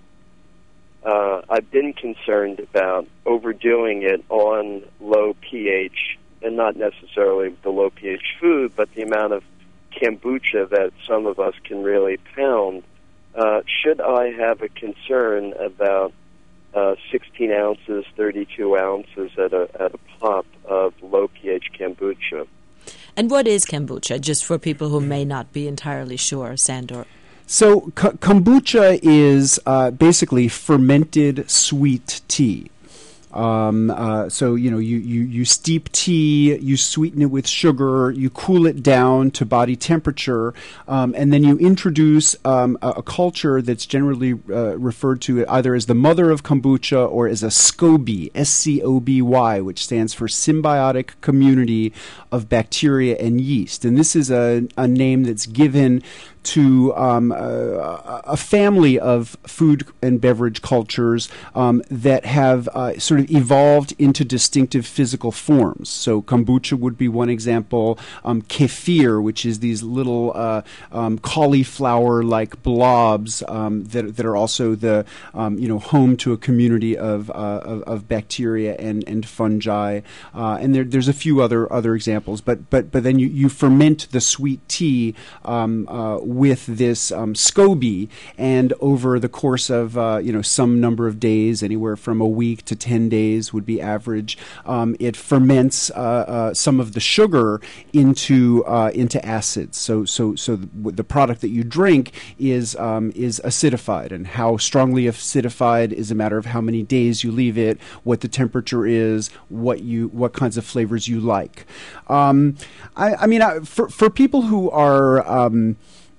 Uh, I've been concerned about overdoing it on low pH, and not necessarily the low pH food, but the amount of kombucha that some of us can really pound. Uh, should I have a concern about uh, sixteen ounces, thirty-two ounces at a, at a pop of low pH kombucha? And what is kombucha, just for people who may not be entirely sure, Sandor? So k- kombucha is uh, basically fermented sweet tea. Um, uh, so, you know, you, you, you steep tea, you sweeten it with sugar, you cool it down to body temperature, um, and then you introduce um, a, a culture that's generally uh, referred to either as the mother of kombucha or as a SCOBY, S C O B Y, which stands for Symbiotic Community of Bacteria and Yeast. And this is a, a name that's given to um, a, a family of food and beverage cultures um, that have uh, sort of evolved into distinctive physical forms. So kombucha would be one example. Um, kefir, which is these little uh, um, cauliflower-like blobs um, that that are also the um, you know home to a community of uh, of, of bacteria and and fungi. Uh, and there, there's a few other other examples. But but but then you, you ferment the sweet tea Um, uh, with this um, SCOBY, and over the course of uh, you know some number of days, anywhere from a week to ten days would be average, um, it ferments uh, uh, some of the sugar into uh, into acids. So so so the, the product that you drink is um, is acidified, and how strongly acidified is a matter of how many days you leave it, what the temperature is, what you what kinds of flavors you like. Um, I, I mean, I, for for people who are um,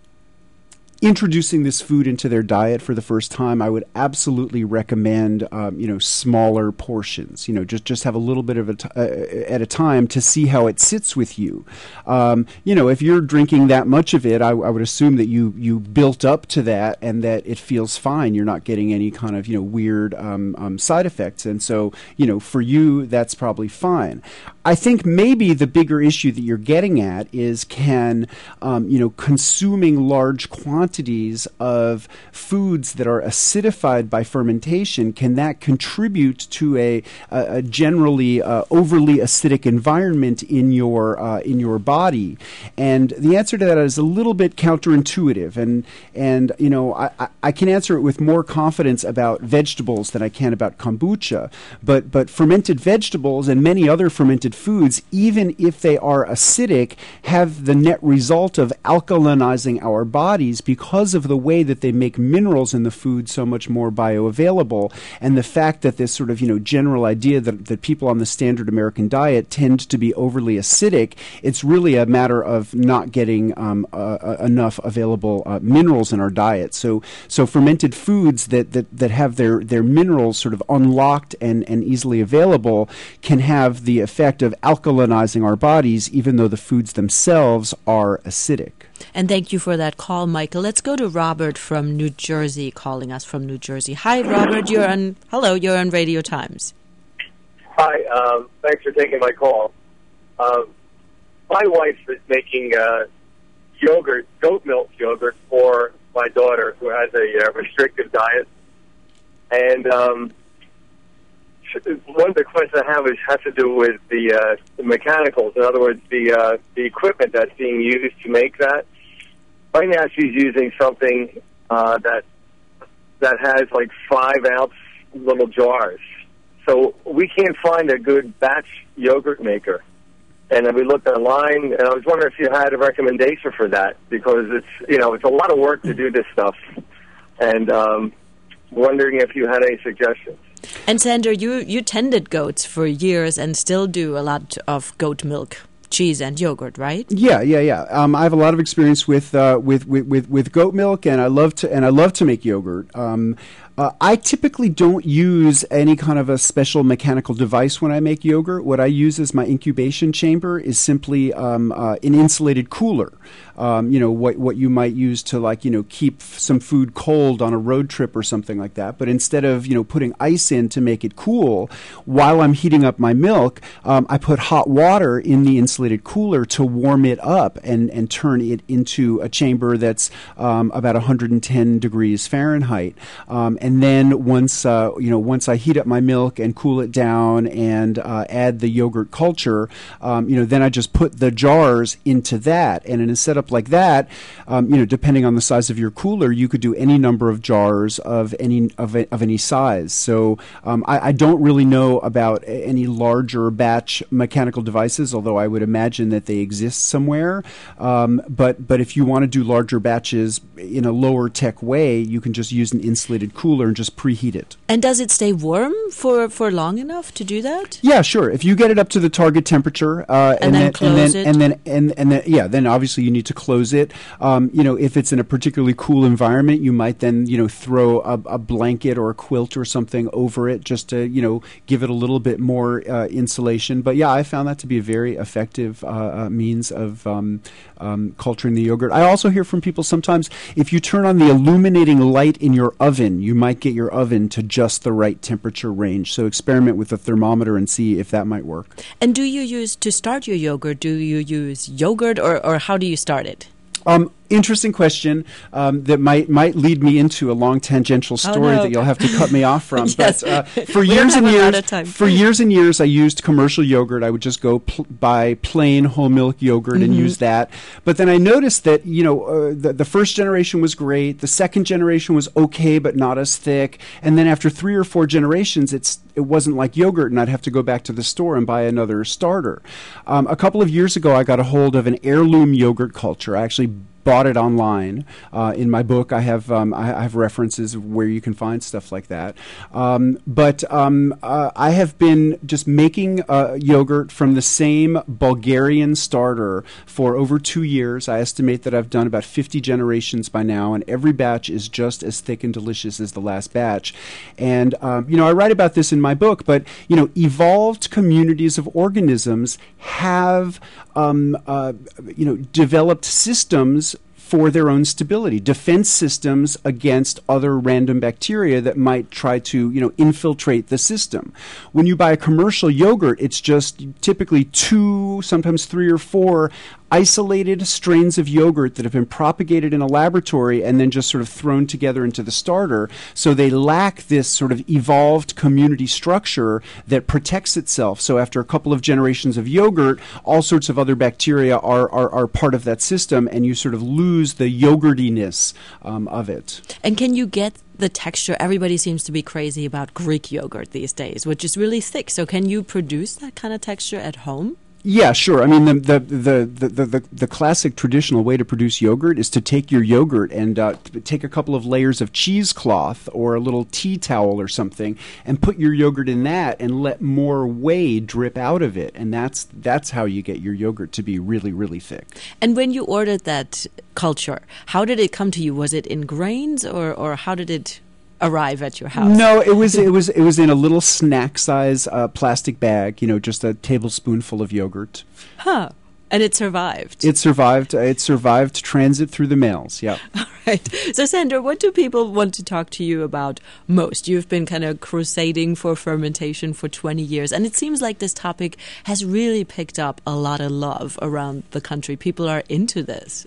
introducing this food into their diet for the first time, I would absolutely recommend, um, you know, smaller portions. You know, just just have a little bit of a t- uh, at a time to see how it sits with you. Um, you know, if you're drinking that much of it, I, I would assume that you you built up to that and that it feels fine. You're not getting any kind of you know weird um, um, side effects, and so you know, for you, that's probably fine. I think maybe the bigger issue that you're getting at is can um, you know consuming large quantities quantities of foods that are acidified by fermentation, can that contribute to a, a, a generally uh, overly acidic environment in your uh, in your body? And the answer to that is a little bit counterintuitive, and and you know I, I can answer it with more confidence about vegetables than I can about kombucha. But but fermented vegetables and many other fermented foods, even if they are acidic, have the net result of alkalinizing our bodies because of the way that they make minerals in the food so much more bioavailable, and the fact that this sort of you know general idea that that people on the standard American diet tend to be overly acidic. It's really a matter of not getting um, uh, uh, enough available uh, minerals in our diet. So, so fermented foods that, that, that have their, their minerals sort of unlocked and, and easily available can have the effect of alkalinizing our bodies, even though the foods themselves are acidic. And thank you for that call, Michael. Let's go to Robert from New Jersey, calling us from New Jersey. Hi, Robert. You're on. Hello. You're on Radio Times. Hi. Um, thanks for taking my call. Um, my wife is making uh, yogurt, goat milk yogurt, for my daughter who has a uh, restrictive diet. And um, one of the questions I have is has to do with the, uh, the mechanicals. In other words, the uh, the equipment that's being used to make that. Right now, she's using something uh, that that has like five ounce little jars. So we can't find a good batch yogurt maker. And then we looked online, and I was wondering if you had a recommendation for that, because it's you know it's a lot of work to do this stuff, and um, wondering if you had any suggestions. And Sander, you you tended goats for years and still do a lot of goat milk, cheese, and yogurt, right? Yeah, yeah, yeah. Um, I have a lot of experience with, uh, with with with with goat milk, and I love to and I love to make yogurt. Um, Uh, I typically don't use any kind of a special mechanical device when I make yogurt. What I use as my incubation chamber is simply um, uh, an insulated cooler. Um, you know, what what you might use to, like, you know, keep f- some food cold on a road trip or something like that. But instead of, you know, putting ice in to make it cool, while I'm heating up my milk, um, I put hot water in the insulated cooler to warm it up and, and turn it into a chamber that's um, about one hundred ten degrees Fahrenheit. Um, and And then once uh, you know, once I heat up my milk and cool it down and uh, add the yogurt culture, um, you know, then I just put the jars into that. And in a setup like that, um, you know, depending on the size of your cooler, you could do any number of jars of any of, of any size. So um, I, I don't really know about any larger batch mechanical devices, although I would imagine that they exist somewhere. Um, but but if you want to do larger batches in a lower tech way, you can just use an insulated cooler and just preheat it. And does it stay warm for, for long enough to do that? Yeah, sure. If you get it up to the target temperature, uh, and, and then, then close and then, it, and then and and then yeah, then obviously you need to close it. Um, you know, if it's in a particularly cool environment, you might then you know throw a, a blanket or a quilt or something over it just to you know give it a little bit more uh, insulation. But yeah, I found that to be a very effective uh, uh, means of um, um, culturing the yogurt. I also hear from people sometimes if you turn on the illuminating light in your oven, you might get your oven to just the right temperature range. So experiment with a thermometer and see if that might work. And do you use, to start your yogurt, do you use yogurt or, or how do you start it? Um, interesting question um, that might might lead me into a long tangential story oh, no. that you'll have to cut me off from. Yes. But uh, for we years don't and have a years, lot of time. for years and years, I used commercial yogurt. I would just go pl- buy plain whole milk yogurt mm-hmm. and use that. But then I noticed that you know uh, the, the first generation was great. The second generation was okay, but not as thick. And then after three or four generations, it's it wasn't like yogurt, and I'd have to go back to the store and buy another starter. Um, a couple of years ago, I got a hold of an heirloom yogurt culture. I actually bought it online. Uh, in my book, I have um, I have references of where you can find stuff like that. Um, but um, uh, I have been just making uh, yogurt from the same Bulgarian starter for over two years. I estimate that I've done about fifty generations by now, and every batch is just as thick and delicious as the last batch. And um, you know, I write about this in my book, but you know, evolved communities of organisms have um, uh, you know developed systems for their own stability, defense systems against other random bacteria that might try to, you know, infiltrate the system. When you buy a commercial yogurt, it's just typically two, sometimes three or four isolated strains of yogurt that have been propagated in a laboratory and then just sort of thrown together into the starter. So they lack this sort of evolved community structure that protects itself. So after a couple of generations of yogurt, all sorts of other bacteria are, are, are part of that system, and you sort of lose the yogurtiness um, of it. And can you get the texture? Everybody seems to be crazy about Greek yogurt these days, which is really thick. So can you produce that kind of texture at home? Yeah, sure. I mean, the the, the, the, the the classic traditional way to produce yogurt is to take your yogurt and uh, take a couple of layers of cheesecloth or a little tea towel or something and put your yogurt in that and let more whey drip out of it. And that's that's how you get your yogurt to be really, really thick. And when you ordered that culture, how did it come to you? Was it in grains or, or how did it arrive at your house? No, it was it was it was in a little snack size uh, plastic bag. You know, just a tablespoonful of yogurt. Huh. And it survived. It survived. Uh, it survived transit through the mails. Yeah. All right. So, Sandor, what do people want to talk to you about most? You've been kind of crusading for fermentation for twenty years, and it seems like this topic has really picked up a lot of love around the country. People are into this.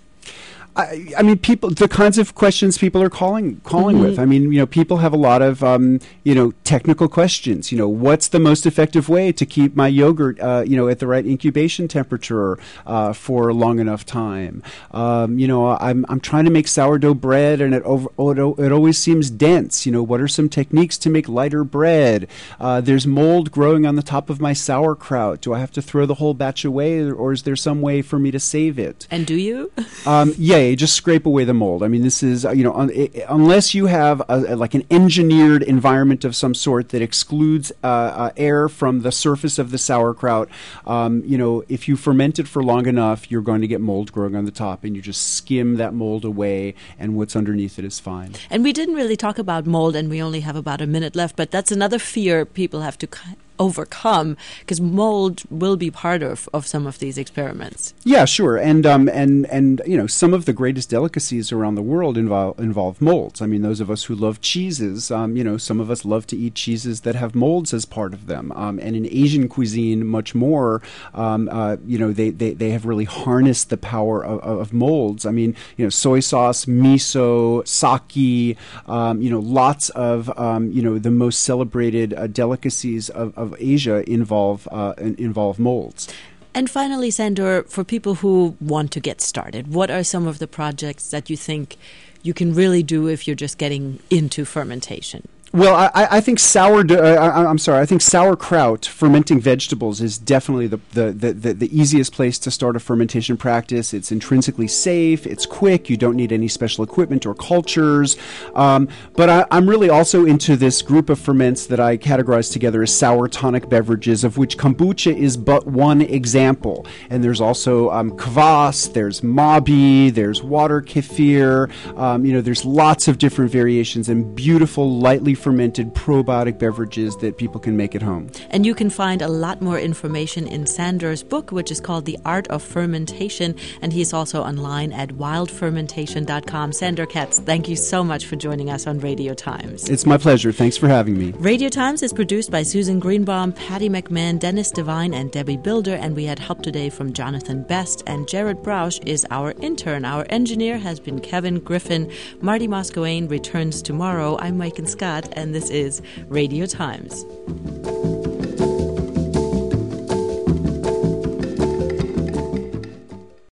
I, I mean, people. The kinds of questions people are calling calling Mm-hmm. with. I mean, you know, people have a lot of um, you know technical questions. You know, what's the most effective way to keep my yogurt, uh, you know, at the right incubation temperature uh, for a long enough time? Um, you know, I'm I'm trying to make sourdough bread, and it over it, it always seems dense. You know, what are some techniques to make lighter bread? Uh, there's mold growing on the top of my sauerkraut. Do I have to throw the whole batch away, or, or is there some way for me to save it? And do you? Um, yeah. Just scrape away the mold. I mean, this is, uh, you know, un- I- unless you have a, a, like an engineered environment of some sort that excludes uh, uh, air from the surface of the sauerkraut, um, you know, if you ferment it for long enough, you're going to get mold growing on the top, and you just skim that mold away, and what's underneath it is fine. And we didn't really talk about mold, and we only have about a minute left, but that's another fear people have to ki- overcome, because mold will be part of, of some of these experiments. Yeah, sure, and um, and and you know, some of the greatest delicacies around the world involve involve molds. I mean, those of us who love cheeses, um, you know, some of us love to eat cheeses that have molds as part of them. Um, and in Asian cuisine, much more, um, uh, you know, they, they they have really harnessed the power of, of molds. I mean, you know, soy sauce, miso, sake, um, you know, lots of um, you know the most celebrated uh, delicacies of, of of Asia involve uh, involve molds. And finally, Sandor, for people who want to get started, what are some of the projects that you think you can really do if you're just getting into fermentation? Well, I, I think sourdough. Uh, I, I'm sorry. I think sauerkraut, fermenting vegetables, is definitely the, the, the, the, the easiest place to start a fermentation practice. It's intrinsically safe. It's quick. You don't need any special equipment or cultures. Um, but I, I'm really also into this group of ferments that I categorize together as sour tonic beverages, of which kombucha is but one example. And there's also um, kvass. There's mabi. There's water kefir. Um, you know, there's lots of different variations and beautiful, lightly fermented probiotic beverages that people can make at home. And you can find a lot more information in Sandor's book, which is called The Art of Fermentation, and he's also online at wild fermentation dot com. Sandor Katz, thank you so much for joining us on Radio Times. It's my pleasure. Thanks for having me. Radio Times is produced by Susan Greenbaum, Patty McMahon, Dennis Devine, and Debbie Builder, and we had help today from Jonathan Best, and Jared Brausch is our intern. Our engineer has been Kevin Griffin. Marty Moscowain returns tomorrow. I'm Mike and Scott, and this is Radio Times.